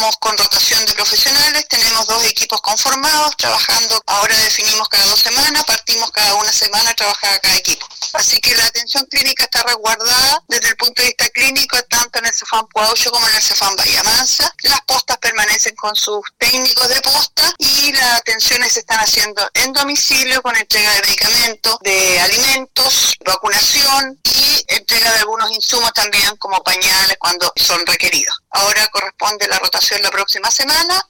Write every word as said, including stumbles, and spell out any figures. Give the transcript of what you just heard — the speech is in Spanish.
estamos con rotación de profesionales, tenemos dos equipos conformados, trabajando, ahora definimos cada dos semanas, partimos cada una semana a trabajar a cada equipo. Así que la atención clínica está resguardada desde el punto de vista clínico, tanto en el Cefam Puaucho como en el Cefam Bahía Mansa. Las postas permanecen con sus técnicos de posta y las atenciones se están haciendo en domicilio con entrega de medicamentos, de alimentos, vacunación y entrega de algunos insumos también como pañales cuando son requeridos. Ahora corresponde la rotación la próxima semana